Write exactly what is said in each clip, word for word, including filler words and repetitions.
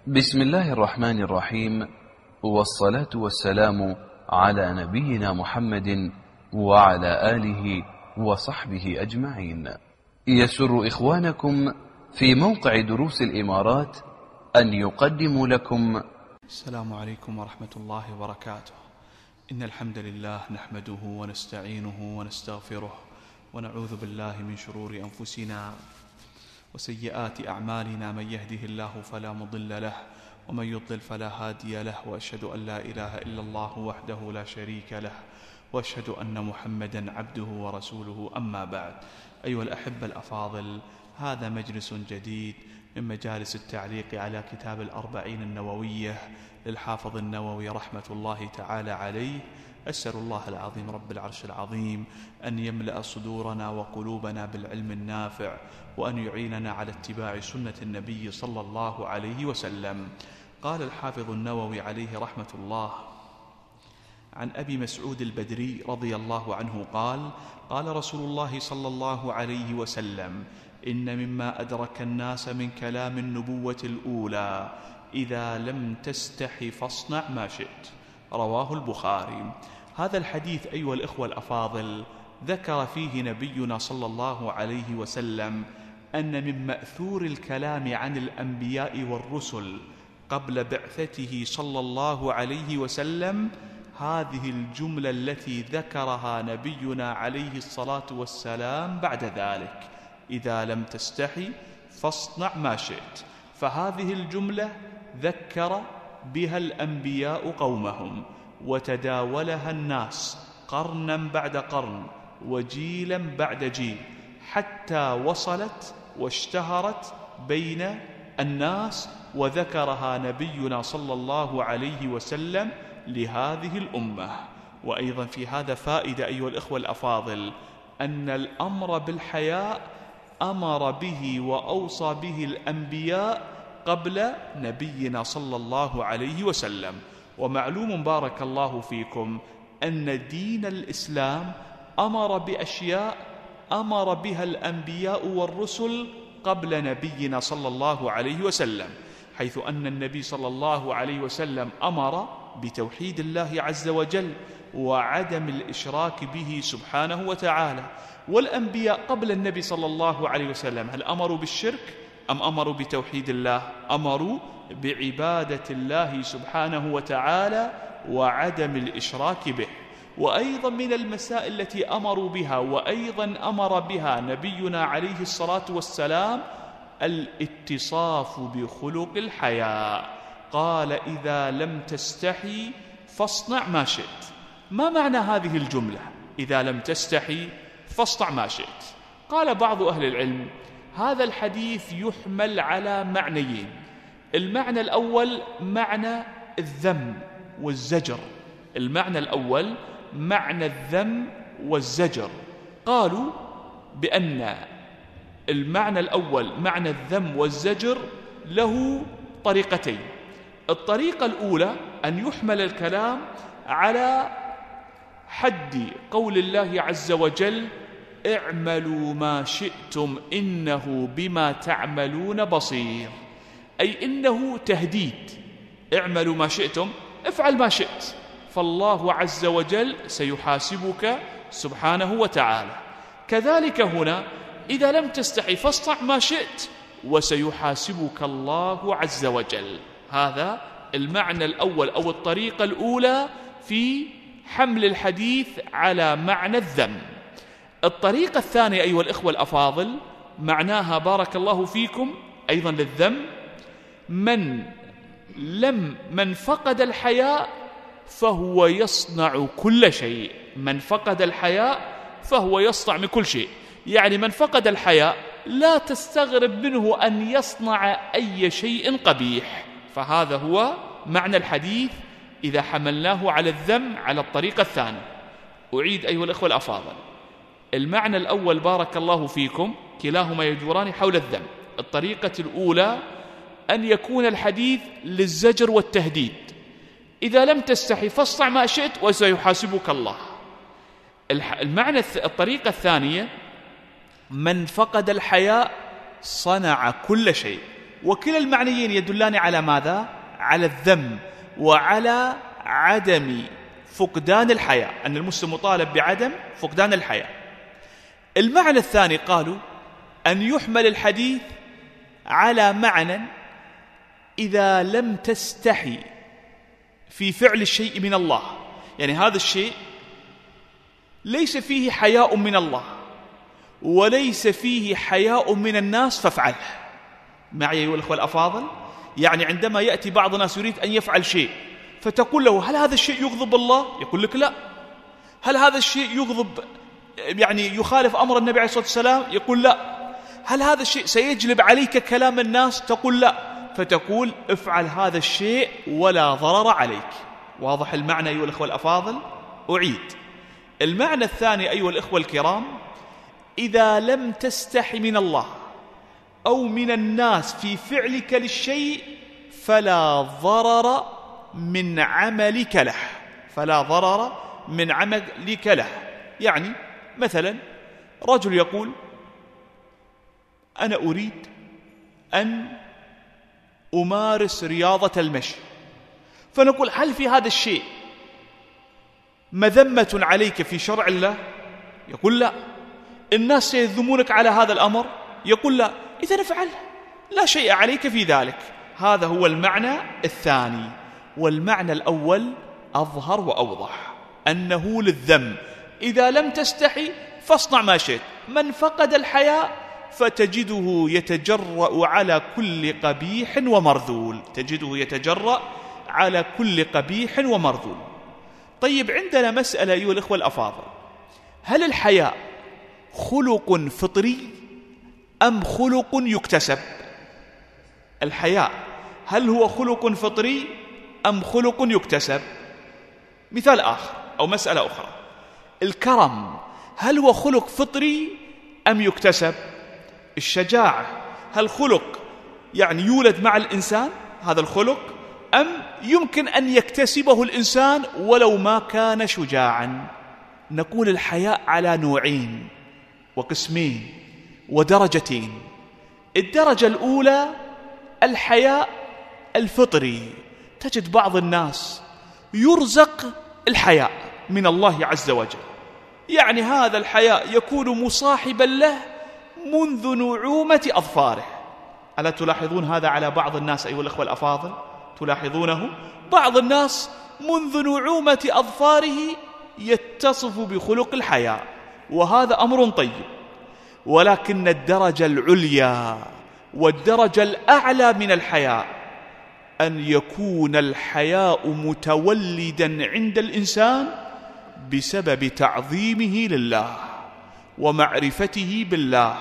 بسم الله الرحمن الرحيم، والصلاة والسلام على نبينا محمد وعلى آله وصحبه أجمعين. يسر إخوانكم في موقع دروس الإمارات أن يقدموا لكم السلام عليكم ورحمة الله وبركاته. إن الحمد لله نحمده ونستعينه ونستغفره ونعوذ بالله من شرور أنفسنا وسيئات أعمالنا، من يهده الله فلا مضل له ومن يضلل فلا هادي له، وأشهد أن لا إله إلا الله وحده لا شريك له، وأشهد أن محمدا عبده ورسوله. أما بعد، أيها الأحبة الأفاضل، هذا مجلس جديد من مجالس التعليق على كتاب الأربعين النووية للحافظ النووي رحمة الله تعالى عليه. أسأل الله العظيم رب العرش العظيم أن يملأ صدورنا وقلوبنا بالعلم النافع، وأن يعيننا على اتباع سنة النبي صلى الله عليه وسلم. قال الحافظ النووي عليه رحمة الله عن أبي مسعود البدري رضي الله عنه قال: قال رسول الله صلى الله عليه وسلم: إن مما أدرك الناس من كلام النبوة الأولى إذا لم تستح فاصنع ما شئت. رواه البخاري. هذا الحديث أيها الإخوة الأفاضل ذكر فيه نبينا صلى الله عليه وسلم أن من مأثور الكلام عن الأنبياء والرسل قبل بعثته صلى الله عليه وسلم هذه الجملة التي ذكرها نبينا عليه الصلاة والسلام بعد ذلك: إذا لم تستحي فاصنع ما شئت. فهذه الجملة ذكر بها الأنبياء قومهم، وتداولها الناس قرنا بعد قرن وجيلا بعد جيل، حتى وصلت واشتهرت بين الناس، وذكرها نبينا صلى الله عليه وسلم لهذه الأمة. وأيضا في هذا فائدة أيها الإخوة الأفاضل، أن الأمر بالحياء أمر به وأوصى به الأنبياء قبل نبينا صلى الله عليه وسلم. ومعلوم بارك الله فيكم أن دين الإسلام أمر بأشياء أمر بها الأنبياء والرسل قبل نبينا صلى الله عليه وسلم، حيث أن النبي صلى الله عليه وسلم أمر بتوحيد الله عز وجل وعدم الإشراك به سبحانه وتعالى. والأنبياء قبل النبي صلى الله عليه وسلم هل أمروا بالشرك أم أمروا بتوحيد الله؟ أمروا بعبادة الله سبحانه وتعالى وعدم الإشراك به. وأيضا من المسائل التي أمروا بها وأيضا أمر بها نبينا عليه الصلاة والسلام الاتصاف بخلق الحياء. قال: إذا لم تستحي فاصنع ما شئت. ما معنى هذه الجملة إذا لم تستحي فاصنع ما شئت؟ قال بعض أهل العلم: هذا الحديث يحمل على معنيين. المعنى الأول معنى الذم والزجر. المعنى الأول معنى الذم والزجر. قالوا بأن المعنى الأول معنى الذم والزجر له طريقتين. الطريقة الأولى أن يحمل الكلام على حد قول الله عز وجل: اعملوا ما شئتم إنه بما تعملون بصير، أي إنه تهديد. اعملوا ما شئتم، افعل ما شئت، فالله عز وجل سيحاسبك سبحانه وتعالى. كذلك هنا: إذا لم تستحي فاصنع ما شئت وسيحاسبك الله عز وجل. هذا المعنى الأول أو الطريقة الأولى في حمل الحديث على معنى الذم. الطريقة الثانية أيها الإخوة الأفاضل معناها بارك الله فيكم أيضا للذم: من لم من فقد الحياء فهو يصنع كل شيء. من فقد الحياء فهو يصنع من كل شيء، يعني من فقد الحياء لا تستغرب منه أن يصنع أي شيء قبيح. فهذا هو معنى الحديث إذا حملناه على الذم على الطريقة الثانية. أعيد أيها الأخوة الأفاضل: المعنى الأول بارك الله فيكم كلاهما يدوران حول الذم. الطريقة الأولى أن يكون الحديث للزجر والتهديد: إذا لم تستحي فاصنع ما شئت وسيحاسبك الله. المعنى الطريقة الثانية: من فقد الحياء صنع كل شيء، وكلا المعنيين يدلان على ماذا؟ على الذم وعلى عدم فقدان الحياء، أن المسلم مطالب بعدم فقدان الحياء. المعنى الثاني قالوا أن يحمل الحديث على معنى إذا لم تستحي في فعل الشيء من الله، يعني هذا الشيء ليس فيه حياء من الله وليس فيه حياء من الناس فافعله. معي أيها الأخوة الأفاضل؟ يعني عندما يأتي بعض الناس يريد أن يفعل شيء فتقول له هل هذا الشيء يغضب الله؟ يقول لك لا. هل هذا الشيء يغضب يعني يخالف أمر النبي عليه الصلاة والسلام؟ يقول لا. هل هذا الشيء سيجلب عليك كلام الناس؟ تقول لا. فتقول افعل هذا الشيء ولا ضرر عليك. واضح المعنى أيها الأخوة الأفاضل؟ أعيد المعنى الثاني أيها الأخوة الكرام: إذا لم تستحي من الله أو من الناس في فعلك للشيء فلا ضرر من عملك له، فلا ضرر من عملك له. يعني مثلا رجل يقول أنا أريد أن أمارس رياضة المشي، فنقول هل في هذا الشيء مذمة عليك في شرع الله؟ يقول لا. الناس سيذمونك على هذا الأمر؟ يقول لا. إذا افعل، لا شيء عليك في ذلك. هذا هو المعنى الثاني. والمعنى الأول أظهر وأوضح، أنه للذم. إذا لم تستحي فاصنع ما شئت. من فقد الحياء فتجده يتجرأ على كل قبيح ومرذول، تجده يتجرأ على كل قبيح ومرذول. طيب عندنا مسألة أيها الأخوة الأفاضل: هل الحياء خلق فطري أم خلق يكتسب؟ الحياء هل هو خلق فطري أم خلق يكتسب؟ مثال آخر أو مسألة أخرى: الكرم هل هو خلق فطري أم يكتسب؟ الشجاعة هل خلق يعني يولد مع الإنسان هذا الخلق، أم يمكن أن يكتسبه الإنسان ولو ما كان شجاعا؟ نقول الحياء على نوعين وقسمين ودرجتين. الدرجة الأولى الحياء الفطري، تجد بعض الناس يرزق الحياء من الله عز وجل، يعني هذا الحياء يكون مصاحبا له منذ نعومة أظفاره. ألا تلاحظون هذا على بعض الناس أيها الأخوة الأفاضل؟ تلاحظونه؟ بعض الناس منذ نعومة أظفاره يتصف بخلق الحياء، وهذا أمر طيب. ولكن الدرجة العليا والدرجة الأعلى من الحياء أن يكون الحياء متولدا عند الإنسان بسبب تعظيمه لله ومعرفته بالله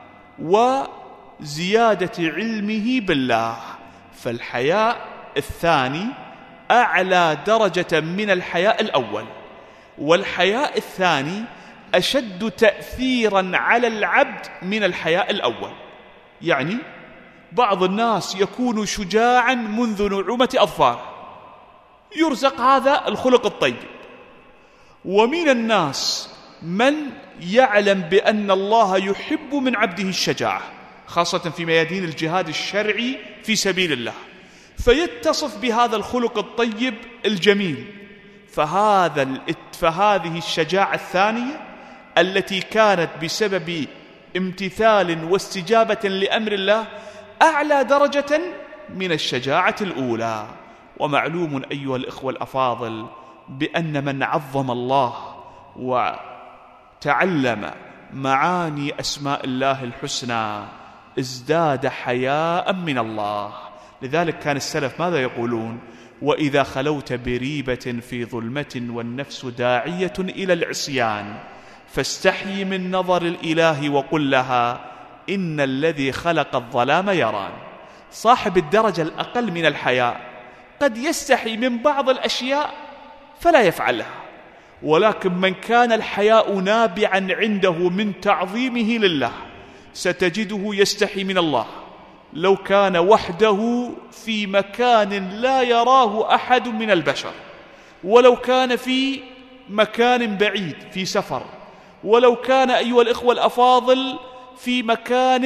وزيادة علمه بالله. فالحياء الثاني أعلى درجة من الحياء الأول، والحياء الثاني أشد تأثيرا على العبد من الحياء الأول. يعني بعض الناس يكون شجاعا منذ نعومة أظفاره، يرزق هذا الخلق الطيب. ومن الناس من يعلم بأن الله يحب من عبده الشجاعة، خاصة في ميادين الجهاد الشرعي في سبيل الله، فيتصف بهذا الخلق الطيب الجميل. فهذا فهذه الشجاعة الثانية التي كانت بسبب امتثال واستجابة لأمر الله أعلى درجة من الشجاعة الأولى. ومعلوم أيها الإخوة الأفاضل بأن من عظم الله وتعلم معاني أسماء الله الحسنى ازداد حياء من الله. لذلك كان السلف ماذا يقولون؟ وإذا خلوت بريبة في ظلمة والنفس داعية إلى العصيان فاستحي من نظر الإله وقل لها إن الذي خلق الظلام يران. صاحب الدرجة الأقل من الحياء قد يستحي من بعض الأشياء فلا يفعلها، ولكن من كان الحياء نابعا عنده من تعظيمه لله ستجده يستحي من الله لو كان وحده في مكان لا يراه أحد من البشر، ولو كان في مكان بعيد في سفر، ولو كان أيها الإخوة الأفاضل في مكان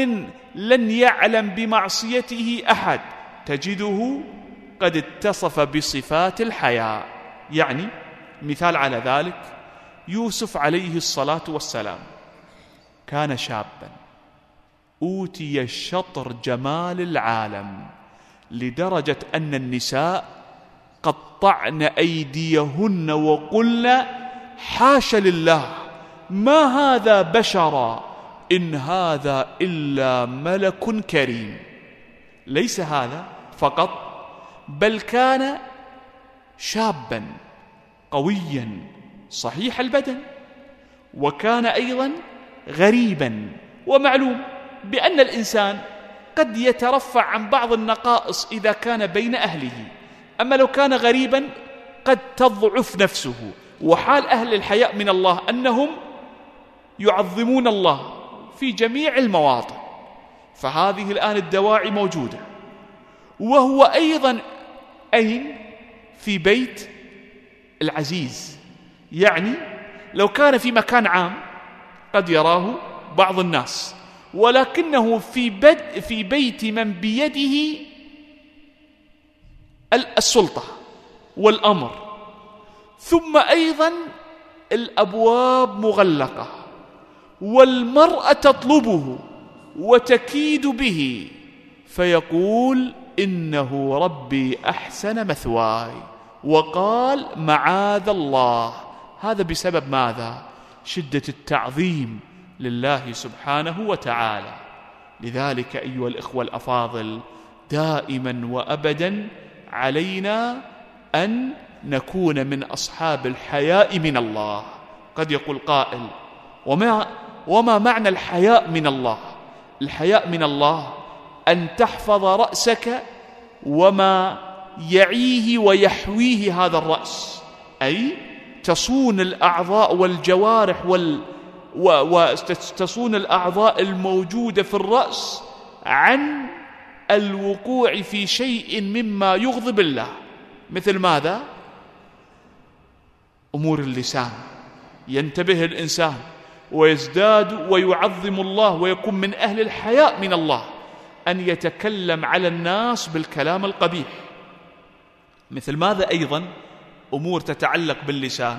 لن يعلم بمعصيته أحد تجده قد اتصف بصفات الحياء. يعني مثال على ذلك يوسف عليه الصلاة والسلام كان شابا أوتي شطر جمال العالم لدرجة أن النساء قطعن أيديهن وقلن حاش لله ما هذا بشرا إن هذا إلا ملك كريم. ليس هذا فقط، بل كان شابا قويا صحيح البدن، وكان أيضا غريبا. ومعلوم بأن الإنسان قد يترفع عن بعض النقائص إذا كان بين أهله، أما لو كان غريبا قد تضعف نفسه. وحال أهل الحياء من الله أنهم يعظمون الله في جميع المواطن، فهذه الآن الدواعي موجودة. وهو أيضا أين؟ في بيت العزيز. يعني لو كان في مكان عام قد يراه بعض الناس، ولكنه في, بد في بيت من بيده السلطة والأمر، ثم أيضا الأبواب مغلقة والمرأة تطلبه وتكيد به، فيقول إنه ربي أحسن مثواي وقال معاذ الله. هذا بسبب ماذا؟ شدة التعظيم لله سبحانه وتعالى. لذلك أيها الإخوة الأفاضل دائما وأبدا علينا أن نكون من أصحاب الحياء من الله. قد يقول قائل وما, وما معنى الحياء من الله؟ الحياء من الله أن تحفظ رأسك وما يعيه ويحويه هذا الرأس، أي تصون الأعضاء والجوارح وال وتصون الأعضاء الموجودة في الرأس عن الوقوع في شيء مما يغضب الله. مثل ماذا؟ أمور اللسان، ينتبه الإنسان ويزداد ويعظم الله ويكون من أهل الحياء من الله أن يتكلم على الناس بالكلام القبيح. مثل ماذا أيضا؟ أمور تتعلق باللسان.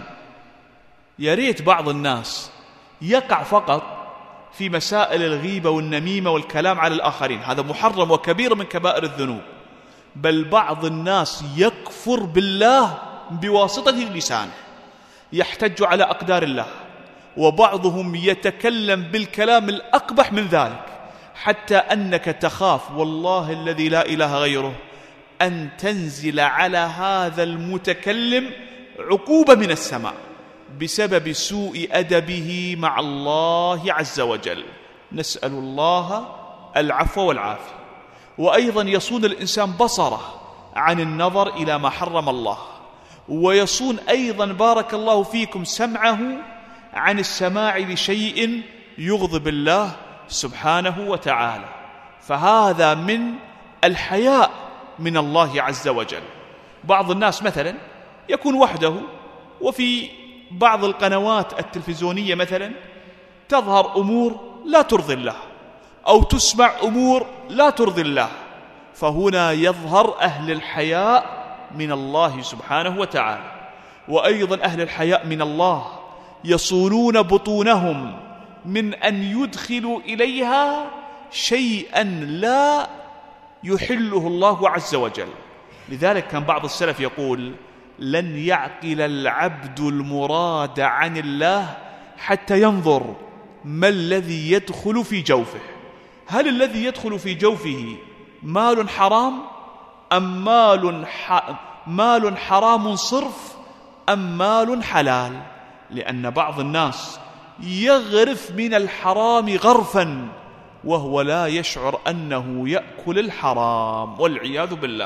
يريت بعض الناس يقع فقط في مسائل الغيبة والنميمة والكلام على الآخرين، هذا محرم وكبير من كبائر الذنوب، بل بعض الناس يكفر بالله بواسطة اللسان، يحتج على أقدار الله، وبعضهم يتكلم بالكلام الأقبح من ذلك، حتى أنك تخاف والله الذي لا إله غيره أن تنزل على هذا المتكلم عقوبة من السماء بسبب سوء أدبه مع الله عز وجل. نسأل الله العفو والعافية. وأيضا يصون الإنسان بصره عن النظر إلى ما حرم الله، ويصون أيضا بارك الله فيكم سمعه عن السماع لشيء يغضب الله سبحانه وتعالى. فهذا من الحياء من الله عز وجل. بعض الناس مثلا يكون وحده، وفي بعض القنوات التلفزيونية مثلا تظهر أمور لا ترضي الله، أو تسمع أمور لا ترضي الله، فهنا يظهر أهل الحياء من الله سبحانه وتعالى. وأيضا أهل الحياء من الله يصونون بطونهم من أن يدخلوا إليها شيئا لا يحله الله عز وجل. لذلك كان بعض السلف يقول لن يعقل العبد المراد عن الله حتى ينظر ما الذي يدخل في جوفه. هل الذي يدخل في جوفه مال حرام أم مال, ح... مال حرام صرف أم مال حلال؟ لأن بعض الناس يغرف من الحرام غرفا وهو لا يشعر أنه يأكل الحرام والعياذ بالله.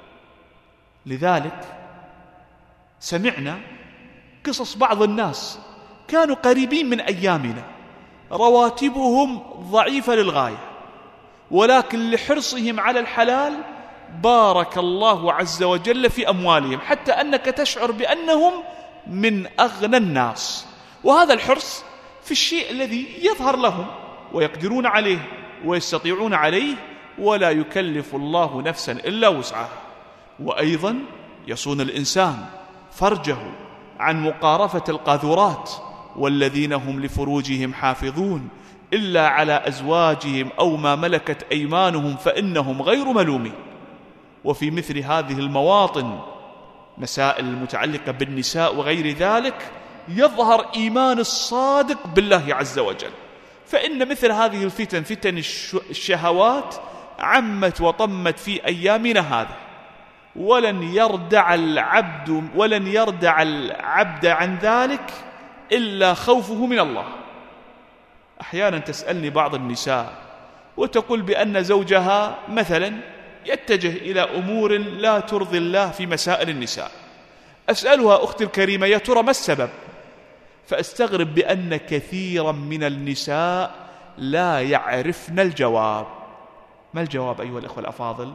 لذلك سمعنا قصص بعض الناس كانوا قريبين من أيامنا، رواتبهم ضعيفة للغاية، ولكن لحرصهم على الحلال بارك الله عز وجل في أموالهم، حتى أنك تشعر بأنهم من أغنى الناس. وهذا الحرص في الشيء الذي يظهر لهم ويقدرون عليه، ويستطيعون عليه، ولا يكلف الله نفسا إلا وسعها. وأيضا يصون الإنسان فرجه عن مقارفة القاذورات، والذين هم لفروجهم حافظون إلا على أزواجهم أو ما ملكت أيمانهم فإنهم غير ملومين. وفي مثل هذه المواطن، مسائل المتعلقة بالنساء وغير ذلك، يظهر إيمان الصادق بالله عز وجل. فإن مثل هذه الفتن، فتن الشهوات، عمت وطمت في أيامنا هذا، ولن يردع العبد ولن يردع العبد عن ذلك إلا خوفه من الله. أحيانا تسألني بعض النساء وتقول بأن زوجها مثلا يتجه إلى أمور لا ترضي الله في مسائل النساء. أسألها أختي الكريمة يا ترى ما السبب؟ فأستغرب بأن كثيرا من النساء لا يعرفن الجواب. ما الجواب أيها الأخوة الأفاضل؟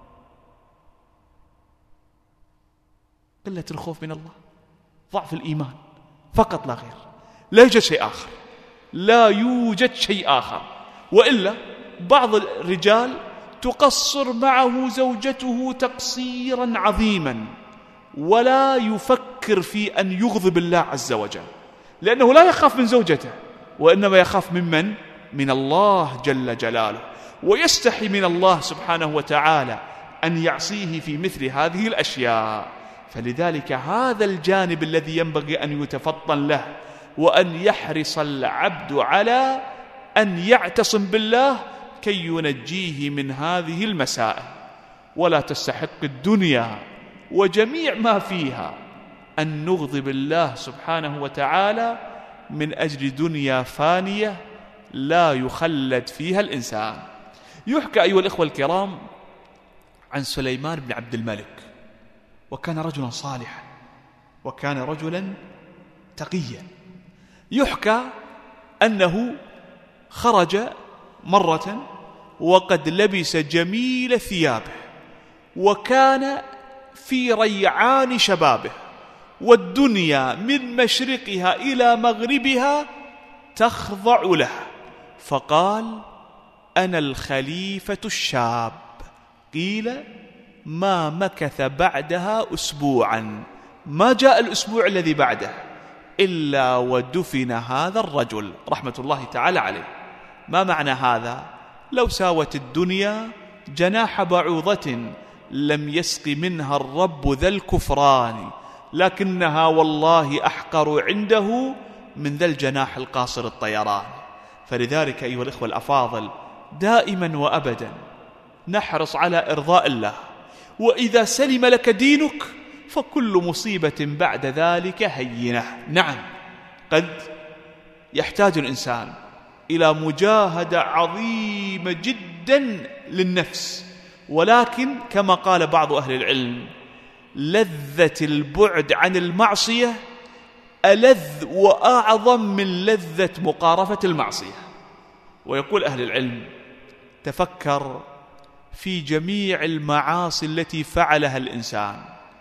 قلة الخوف من الله، ضعف الإيمان فقط لا غير، لا يوجد شيء آخر، لا يوجد شيء آخر. وإلا بعض الرجال تقصر معه زوجته تقصيرا عظيما، ولا يفكر في أن يغضب الله عز وجل، لأنه لا يخاف من زوجته، وإنما يخاف ممن؟ من الله جل جلاله، ويستحي من الله سبحانه وتعالى أن يعصيه في مثل هذه الأشياء. فلذلك هذا الجانب الذي ينبغي أن يتفطن له، وأن يحرص العبد على أن يعتصم بالله كي ينجيه من هذه المسائل. ولا تستحق الدنيا وجميع ما فيها أن نغضب الله سبحانه وتعالى من أجل دنيا فانية لا يخلد فيها الإنسان. يحكى أيها الإخوة الكرام عن سليمان بن عبد الملك، وكان رجلا صالحا، وكان رجلا تقيا. يحكى أنه خرج مرة وقد لبس جميل ثيابه، وكان في ريعان شبابه، والدنيا من مشرقها إلى مغربها تخضع له، فقال أنا الخليفة الشاب. قيل ما مكث بعدها أسبوعا، ما جاء الأسبوع الذي بعده إلا ودفن هذا الرجل رحمة الله تعالى عليه. ما معنى هذا؟ لو ساوت الدنيا جناح بعوضة لم يسق منها الرب ذا الكفران، لكنها والله أحقر عنده من ذا الجناح القاصر الطيران. فلذلك أيها الإخوة الأفاضل دائما وأبدا نحرص على إرضاء الله، وإذا سلم لك دينك فكل مصيبة بعد ذلك هينة. نعم، قد يحتاج الإنسان إلى مجاهدة عظيمة جدا للنفس، ولكن كما قال بعض أهل العلم لذة البعد عن المعصية ألذ وأعظم من لذة مقارفة المعصية. ويقول أهل العلم تفكر في جميع المعاصي التي فعلها الإنسان،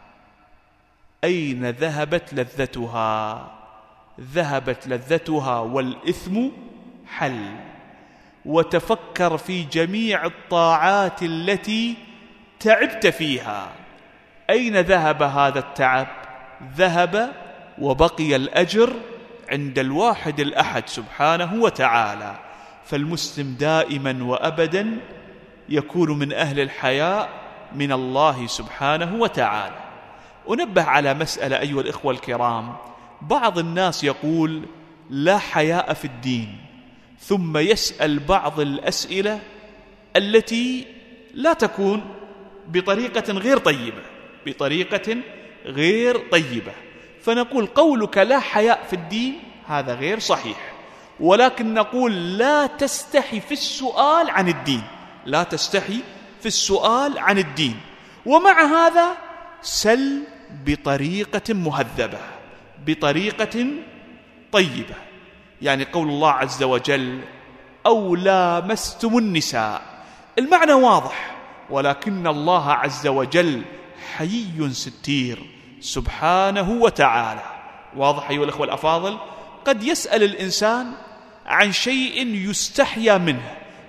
أين ذهبت لذتها؟ ذهبت لذتها والإثم حل. وتفكر في جميع الطاعات التي تعبت فيها، أين ذهب هذا التعب؟ ذهب وبقي الأجر عند الواحد الأحد سبحانه وتعالى. فالمسلم دائما وأبدا يكون من أهل الحياء من الله سبحانه وتعالى. أنبه على مسألة أيها الإخوة الكرام، بعض الناس يقول لا حياء في الدين، ثم يسأل بعض الأسئلة التي لا تكون بطريقة غير طيبة بطريقة غير طيبة فنقول قولك لا حياء في الدين هذا غير صحيح، ولكن نقول لا تستحي في السؤال عن الدين، لا تستحي في السؤال عن الدين. ومع هذا سل بطريقة مهذبة، بطريقة طيبة. يعني قول الله عز وجل أو لامستم النساء، المعنى واضح، ولكن الله عز وجل حيي ستير سبحانه وتعالى. واضح أيها الأخوة الأفاضل؟ قد يسأل الإنسان عن شيء يستحيا منه،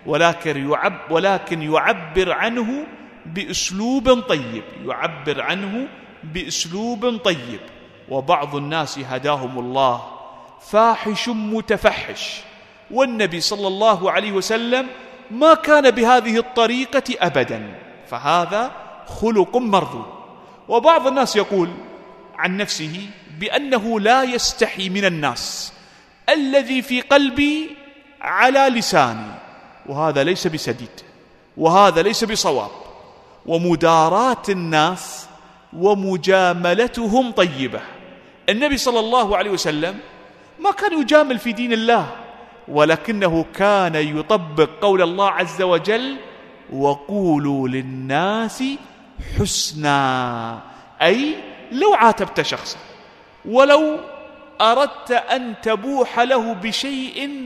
ولكن يعب ولكن يعبر عنه بأسلوب طيب يعبر عنه بأسلوب طيب. وبعض الناس هداهم الله فاحش متفحش، والنبي صلى الله عليه وسلم ما كان بهذه الطريقة أبدا، فهذا خلق مرذول. وبعض الناس يقول عن نفسه بأنه لا يستحي من الناس، الذي في قلبي على لساني، وهذا ليس بسديد، وهذا ليس بصواب. ومداراة الناس ومجاملتهم طيبة. النبي صلى الله عليه وسلم ما كان يجامل في دين الله، ولكنه كان يطبق قول الله عز وجل: وقولوا للناس حسنا. أي لو عاتبت شخصا ولو أردت أن تبوح له بشيء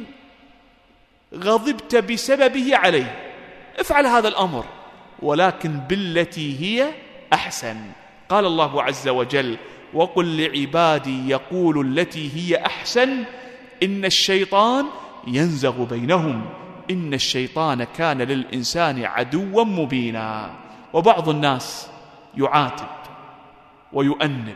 غضبت بسببه عليه، افعل هذا الأمر، ولكن بالتي هي أحسن. قال الله عز وجل: وقل لعبادي يقولوا التي هي أحسن إن الشيطان ينزغ بينهم إن الشيطان كان للإنسان عدوا مبينا. وبعض الناس يعاتب ويؤنب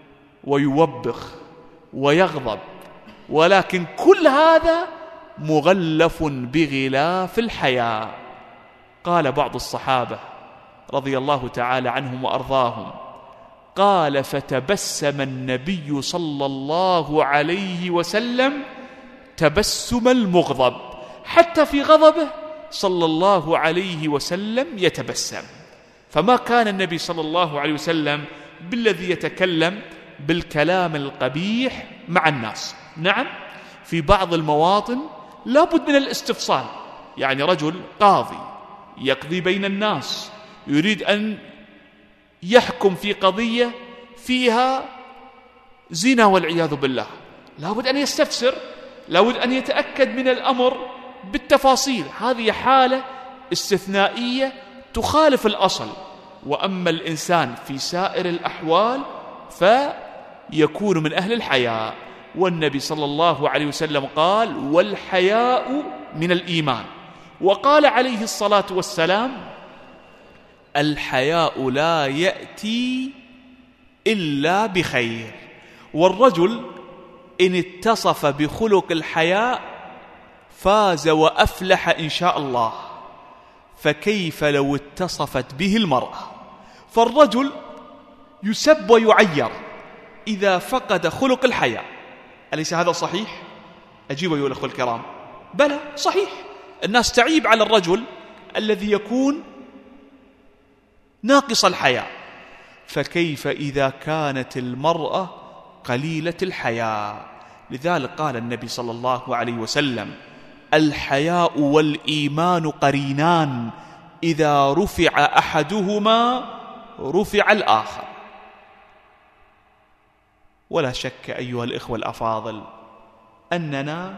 ويوبخ ويغضب، ولكن كل هذا مغلف بغلاف الحياء. قال بعض الصحابة رضي الله تعالى عنهم وأرضاهم، قال: فتبسم النبي صلى الله عليه وسلم تبسم المغضب، حتى في غضبه صلى الله عليه وسلم يتبسم. فما كان النبي صلى الله عليه وسلم بالذي يتكلم بالكلام القبيح مع الناس. نعم، في بعض المواطن لابد من الاستفصال، يعني رجل قاضي يقضي بين الناس، يريد أن يحكم في قضية فيها زنا والعياذ بالله، لابد أن يستفسر، لابد أن يتأكد من الأمر بالتفاصيل. هذه حالة استثنائية تخالف الأصل. وأما الإنسان في سائر الأحوال فيكون من أهل الحياء. والنبي صلى الله عليه وسلم قال: والحياء من الإيمان. وقال عليه الصلاة والسلام: الحياء لا يأتي إلا بخير. والرجل إن اتصف بخلق الحياء فاز وأفلح إن شاء الله، فكيف لو اتصفت به المرأة؟ فالرجل يسب ويعير إذا فقد خلق الحياء. أليس هذا صحيح؟ أجيب أيها الأخوة الكرام: بلى صحيح. الناس تعيب على الرجل الذي يكون ناقص الحياء، فكيف إذا كانت المرأة قليلة الحياء؟ لذلك قال النبي صلى الله عليه وسلم: الحياء والإيمان قرينان، إذا رفع أحدهما رفع الآخر. ولا شك أيها الإخوة الأفاضل أننا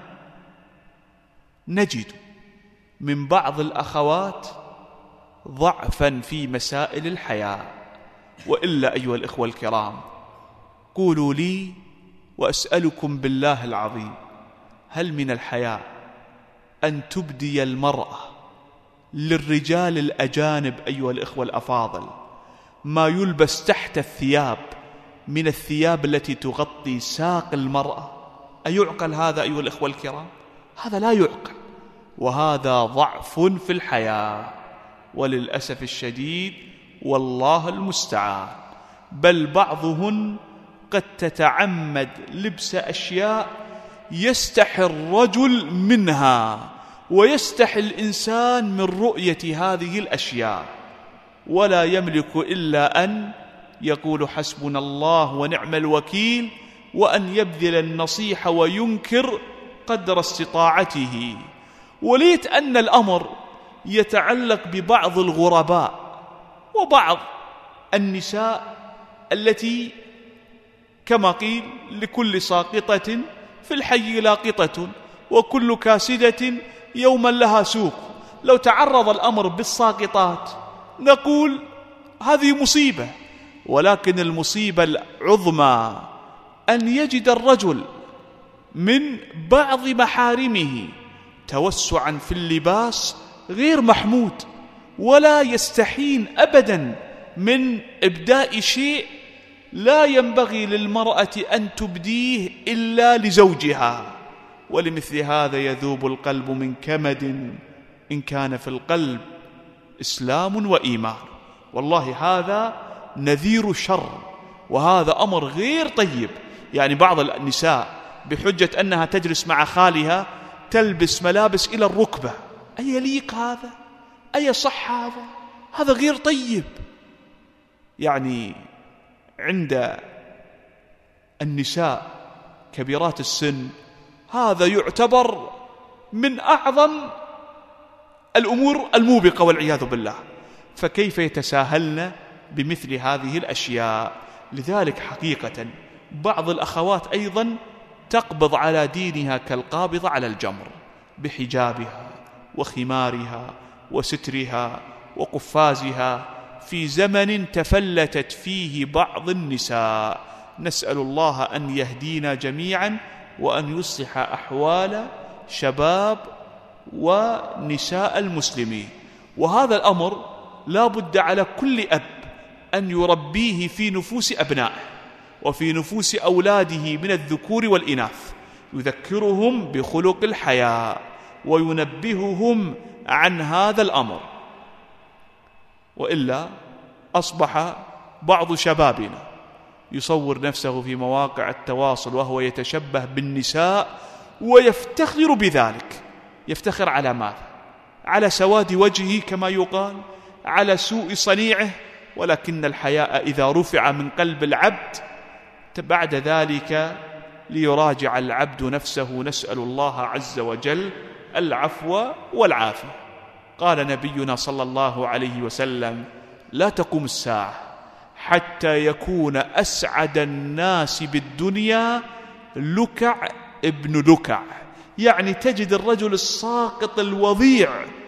نجد من بعض الأخوات ضعفا في مسائل الحياء. وإلا أيها الإخوة الكرام، قولوا لي وأسألكم بالله العظيم، هل من الحياء أن تبدي المرأة للرجال الأجانب أيها الإخوة الأفاضل ما يلبس تحت الثياب من الثياب التي تغطي ساق المرأة؟ أيعقل هذا أيها الإخوة الكرام؟ هذا لا يعقل، وهذا ضعف في الحياة. وللأسف الشديد والله المستعان، بل بعضهن قد تتعمد لبس أشياء يستحي الرجل منها ويستحي الإنسان من رؤية هذه الأشياء، ولا يملك إلا أن يقول حسبنا الله ونعم الوكيل، وأن يبذل النصيحة وينكر قدر استطاعته. وليت أن الأمر يتعلق ببعض الغرباء وبعض النساء التي كما قيل: لكل ساقطة في الحي لاقطة، وكل كاسدة يوما لها سوق. لو تعرض الأمر بالساقطات نقول هذه مصيبة، ولكن المصيبة العظمى أن يجد الرجل من بعض محارمه توسعا في اللباس غير محمود، ولا يستحين أبدا من إبداء شيء لا ينبغي للمرأة أن تبديه إلا لزوجها. ولمثل هذا يذوب القلب من كمد إن كان في القلب إسلام وإيمان. والله هذا نذير شر، وهذا أمر غير طيب. يعني بعض النساء بحجة أنها تجلس مع خالها تلبس ملابس إلى الركبة، أي يليق هذا؟ أي صح هذا؟ هذا غير طيب. يعني عند النساء كبيرات السن هذا يعتبر من أعظم الأمور الموبقة والعياذ بالله، فكيف يتساهلن بمثل هذه الأشياء؟ لذلك حقيقة بعض الأخوات أيضا تقبض على دينها كالقابض على الجمر، بحجابها وخمارها وسترها وقفازها في زمن تفلتت فيه بعض النساء. نسأل الله أن يهدينا جميعا وأن يصلح أحوال شباب ونساء المسلمين. وهذا الأمر لا بد على كل أب أن يربيه في نفوس أبنائه وفي نفوس أولاده من الذكور والإناث، يذكرهم بخلق الحياء وينبههم عن هذا الأمر. وإلا أصبح بعض شبابنا يصور نفسه في مواقع التواصل وهو يتشبه بالنساء ويفتخر بذلك. يفتخر على ماذا؟ على سواد وجهه كما يقال، على سوء صنيعه. ولكن الحياء إذا رفع من قلب العبد بعد ذلك ليراجع العبد نفسه. نسأل الله عز وجل العفو والعافية. قال نبينا صلى الله عليه وسلم: لا تقوم الساعة حتى يكون أسعد الناس بالدنيا لكع ابن لكع، يعني تجد الرجل الساقط الوضيع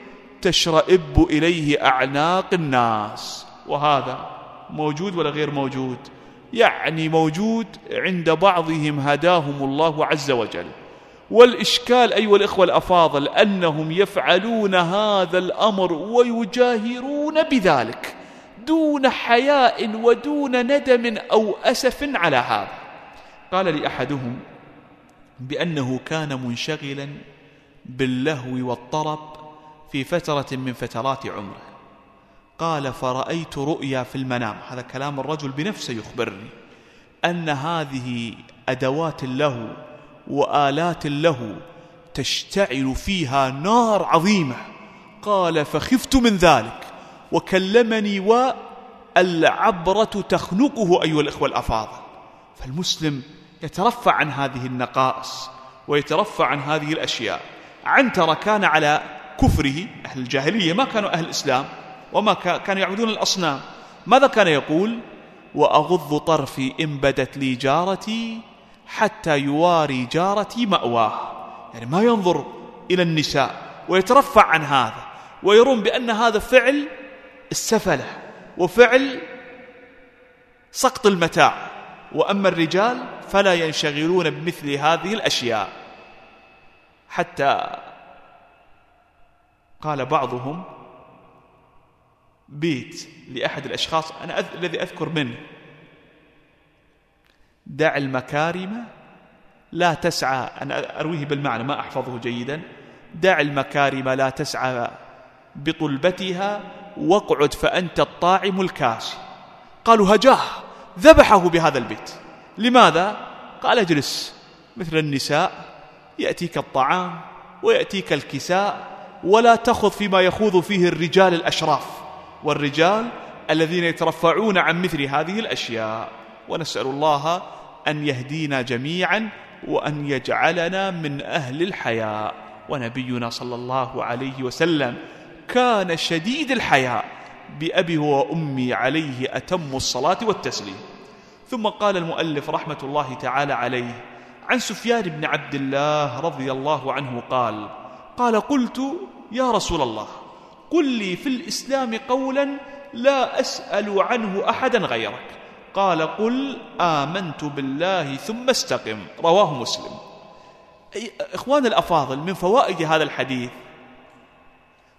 تشرئب إليه أعناق الناس. وهذا موجود ولا غير موجود؟ يعني موجود عند بعضهم هداهم الله عز وجل. والإشكال أيها الإخوة الأفاضل أنهم يفعلون هذا الأمر ويجاهرون بذلك دون حياء ودون ندم أو أسف على هذا. قال لي أحدهم بأنه كان منشغلا باللهو والطرب في فترة من فترات عمره. قال: فرأيت رؤيا في المنام، هذا كلام الرجل بنفسه يخبرني، أن هذه أدوات اللهو وآلات اللهو تشتعل فيها نار عظيمة. قال: فخفت من ذلك وكلمني والعبرة تخنقه. أيها الإخوة الأفاضل، فالمسلم يترفع عن هذه النقائص ويترفع عن هذه الأشياء. عنترة كان على كفره، أهل الجاهلية ما كانوا أهل الإسلام وما كانوا يعبدون الأصنام. ماذا كان يقول؟ وأغض طرفي إن بدت لي جارتي حتى يواري جارتي مأواه. يعني ما ينظر إلى النساء ويترفع عن هذا ويرون بأن هذا فعل السفلة وفعل سقط المتاع. وأما الرجال فلا ينشغلون بمثل هذه الأشياء. حتى قال بعضهم بيت لأحد الأشخاص أنا أذ... الذي أذكر منه: دع المكارم لا تسعى، أنا أرويه بالمعنى ما أحفظه جيدا، دع المكارم لا تسعى بطلبتها واقعد فأنت الطاعم الكاسي. قالوا هجاه، ذبحه بهذا البيت. لماذا؟ قال: اجلس مثل النساء، يأتيك الطعام ويأتيك الكساء، ولا تخض فيما يخوض فيه الرجال الأشراف والرجال الذين يترفعون عن مثل هذه الأشياء. ونسأل الله أن يهدينا جميعا وأن يجعلنا من أهل الحياء. ونبينا صلى الله عليه وسلم كان شديد الحياء، بأبي وأمي عليه أتم الصلاة والتسليم. ثم قال المؤلف رحمة الله تعالى عليه عن سفيان بن عبد الله رضي الله عنه قال: قال قلت يا رسول الله قل لي في الإسلام قولا لا أسأل عنه أحدا غيرك. قال: قل آمنت بالله ثم استقم. رواه مسلم. إخوان الأفاضل، من فوائد هذا الحديث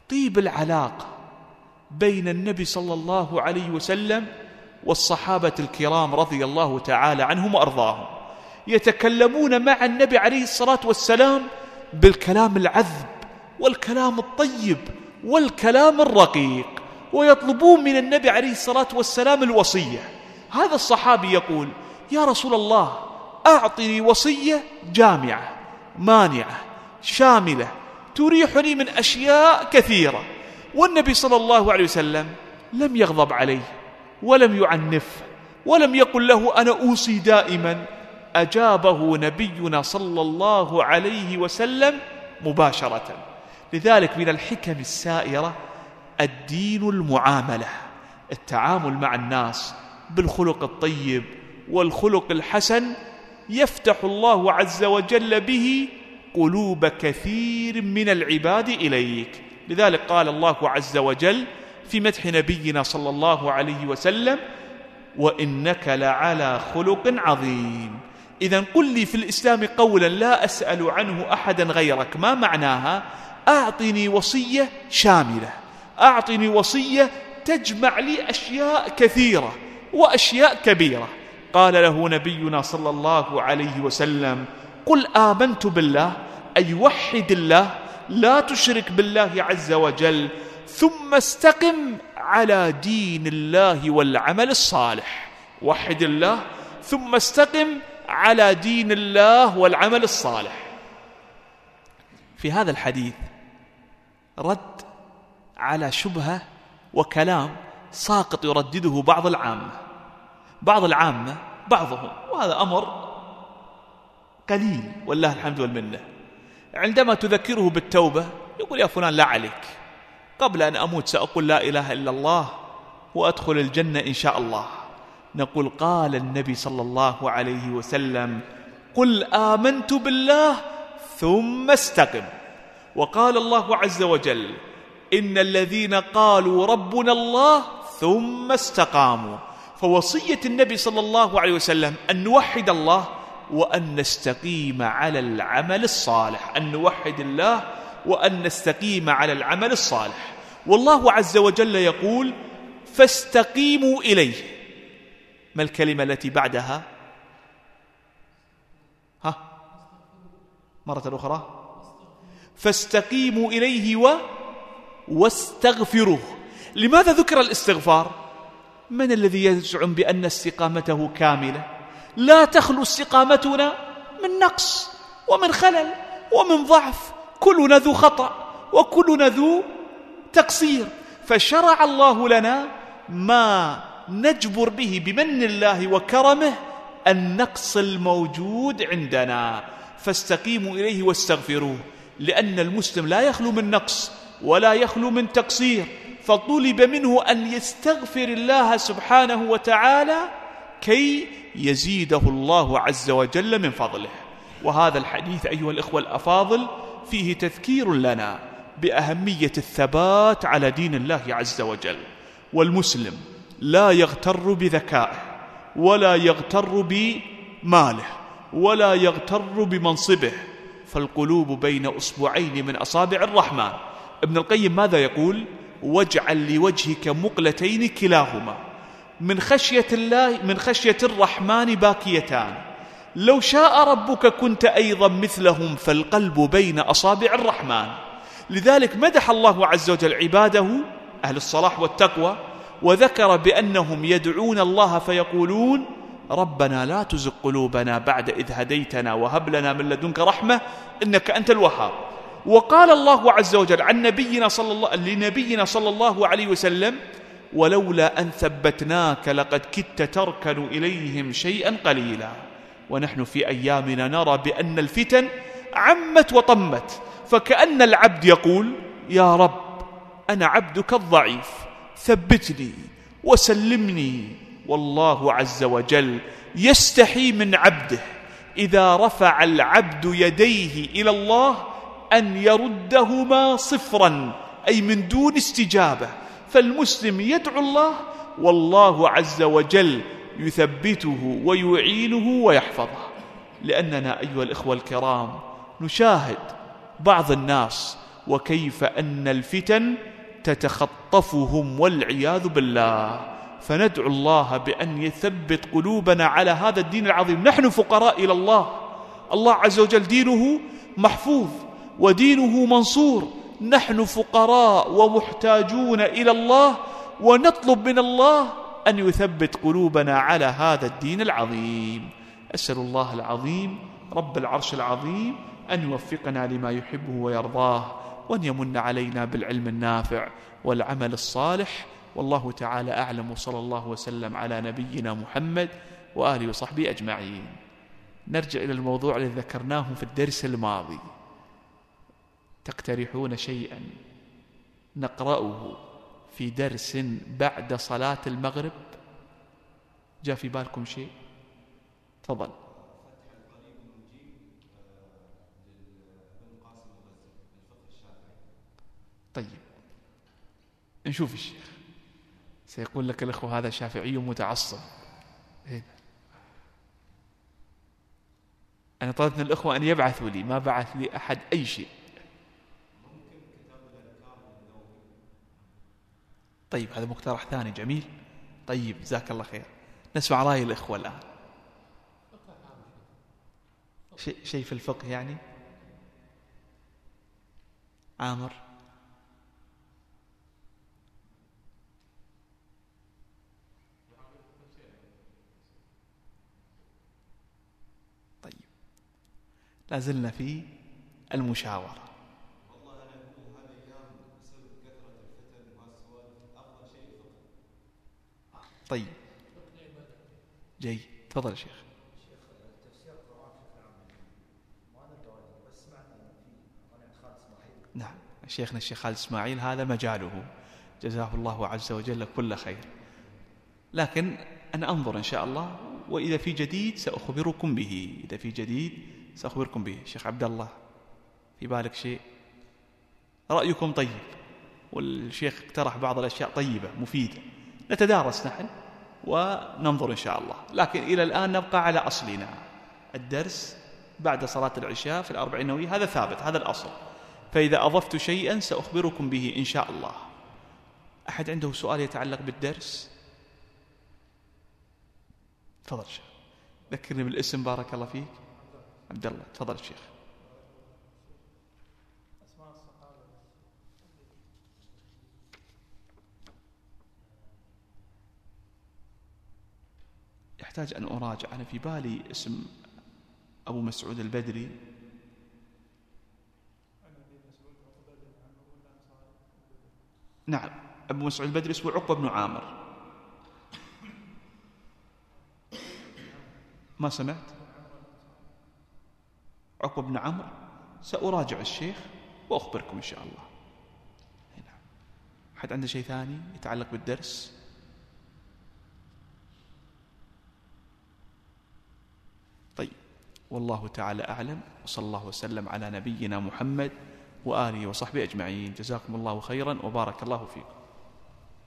طيب العلاقة بين النبي صلى الله عليه وسلم والصحابة الكرام رضي الله تعالى عنهم وأرضاهم، يتكلمون مع النبي عليه الصلاة والسلام بالكلام العذب والكلام الطيب والكلام الرقيق، ويطلبون من النبي عليه الصلاة والسلام الوصية. هذا الصحابي يقول: يا رسول الله، أعطني وصية جامعة مانعة شاملة تريحني من أشياء كثيرة. والنبي صلى الله عليه وسلم لم يغضب عليه ولم يعنفه ولم يقل له أنا أوصي دائما، أجابه نبينا صلى الله عليه وسلم مباشرة. لذلك من الحكم السائرة الدين المعاملة، التعامل مع الناس بالخلق الطيب والخلق الحسن، يفتح الله عز وجل به قلوب كثير من العباد إليك. لذلك قال الله عز وجل في مدح نبينا صلى الله عليه وسلم: وإنك لعلى خلق عظيم. إذن قل لي في الإسلام قولا لا أسأل عنه أحدا غيرك، ما معناها؟ أعطني وصية شاملة، أعطني وصية تجمع لي أشياء كثيرة وأشياء كبيرة. قال له نبينا صلى الله عليه وسلم: قل آمنت بالله، أي وحد الله، لا تشرك بالله عز وجل، ثم استقم على دين الله والعمل الصالح. وحد الله ثم استقم على دين الله والعمل الصالح. في هذا الحديث رد على شبهة وكلام ساقط يردده بعض العامة بعض العامة بعضهم، وهذا أمر قليل والله الحمد والمنة، عندما تذكره بالتوبة يقول: يا فلان لا عليك، قبل أن أموت سأقول لا إله إلا الله وأدخل الجنة إن شاء الله. نقول: قال النبي صلى الله عليه وسلم: قل آمنت بالله ثم استقم. وقال الله عز وجل: إن الذين قالوا ربنا الله ثم استقاموا. فوصية النبي صلى الله عليه وسلم أن نوحد الله وأن نستقيم على العمل الصالح، أن نوحد الله وأن نستقيم على العمل الصالح. والله عز وجل يقول: فاستقيموا إليه. ما الكلمة التي بعدها؟ ها مرة أخرى: فاستقيموا إليه و... واستغفروه. لماذا ذكر الاستغفار؟ من الذي يزعم بأن استقامته كاملة؟ لا تخلو استقامتنا من نقص ومن خلل ومن ضعف، كلنا ذو خطأ وكلنا ذو تقصير، فشرع الله لنا ما نجبر به بمن الله وكرمه النقص الموجود عندنا. فاستقيموا إليه واستغفروه، لأن المسلم لا يخلو من نقص ولا يخلو من تقصير، فطلب منه أن يستغفر الله سبحانه وتعالى كي يزيده الله عز وجل من فضله. وهذا الحديث أيها الإخوة الأفاضل فيه تذكير لنا بأهمية الثبات على دين الله عز وجل. والمسلم لا يغتر بذكائه ولا يغتر بماله ولا يغتر بمنصبه، فالقلوب بين أصبعين من أصابع الرحمن. ابن القيم ماذا يقول؟ واجعل لوجهك مقلتين كلاهما من خشية الله من خشية الرحمن باكيتان، لو شاء ربك كنت أيضا مثلهم، فالقلب بين أصابع الرحمن. لذلك مدح الله عز وجل عباده أهل الصلاح والتقوى، وذكر بأنهم يدعون الله فيقولون: ربنا لا تزغ قلوبنا بعد إذ هديتنا وهب لنا من لدنك رحمة إنك أنت الوهاب. وقال الله عز وجل عن نبينا صلى الله لنبينا صلى الله عليه وسلم: ولولا أن ثبتناك لقد كدت تركن إليهم شيئا قليلا. ونحن في أيامنا نرى بأن الفتن عمت وطمت، فكأن العبد يقول: يا رب أنا عبدك الضعيف، ثبتني وسلمني. والله عز وجل يستحي من عبده إذا رفع العبد يديه إلى الله أن يردهما صفرا، أي من دون استجابة. فالمسلم يدعو الله والله عز وجل يثبته ويعينه ويحفظه. لأننا أيها الإخوة الكرام نشاهد بعض الناس وكيف أن الفتن تتخطفهم والعياذ بالله. فندعو الله بأن يثبت قلوبنا على هذا الدين العظيم. نحن فقراء إلى الله، الله عز وجل دينه محفوظ ودينه منصور، نحن فقراء ومحتاجون إلى الله، ونطلب من الله أن يثبت قلوبنا على هذا الدين العظيم. أسأل الله العظيم رب العرش العظيم أن يوفقنا لما يحبه ويرضاه، وأن يمن علينا بالعلم النافع والعمل الصالح. والله تعالى أعلم، وصلى الله وسلم على نبينا محمد وآله وصحبه أجمعين. نرجع إلى الموضوع الذي ذكرناه في الدرس الماضي. تقترحون شيئا نقرأه في درس بعد صلاة المغرب؟ جاء في بالكم شيء؟ تفضل. طيب نشوف الشيخ سيقول لك الأخوة هذا شافعي متعصب. أنا طلبت من الأخوة أن يبعثوا لي، ما بعث لي أحد أي شيء. طيب هذا مقترح ثاني جميل. طيب جزاك الله خير. نسمع رأي الإخوة الآن. شيء شيء في الفقه يعني. عامر. طيب لازلنا في المشاورة. والله أنا أقول هذه الأيام بسبب كثرة الفتن والسوالف أفضل شيء الفقه. طيب جيد، تفضل يا شيخ. شيخ تفسير القرآن بشكل عام ما نقدر بس سمعنا في قناة خالد إسماعيل. نعم شيخنا الشيخ خالد إسماعيل هذا مجاله، جزاه الله عز وجل كل خير. لكن أنا أنظر إن شاء الله، وإذا في جديد سأخبركم به. إذا في جديد سأخبركم به. شيخ عبد الله في بالك شيء؟ رأيكم طيب، والشيخ اقترح بعض الأشياء طيبة مفيدة، نتدارس نحن وننظر إن شاء الله. لكن إلى الآن نبقى على أصلنا، الدرس بعد صلاة العشاء في الأربعين النووية، هذا ثابت، هذا الأصل. فإذا أضفت شيئا سأخبركم به إن شاء الله. أحد عنده سؤال يتعلق بالدرس؟ تفضل شيخ. ذكرني بالاسم بارك الله فيك. عبد الله تفضل الشيخ. يحتاج أن أراجع. أنا في بالي اسم أبو مسعود البدري. نعم أبو مسعود البدري اسمه عقبة بن عامر. ما سمعت؟ عقبة بن عمرو. سأراجع الشيخ وأخبركم إن شاء الله. نعم. أحد عنده شيء ثاني يتعلق بالدرس؟ طيب والله تعالى أعلم، وصلى الله وسلم على نبينا محمد وآله وصحبه أجمعين. جزاكم الله خيرا وبارك الله فيكم.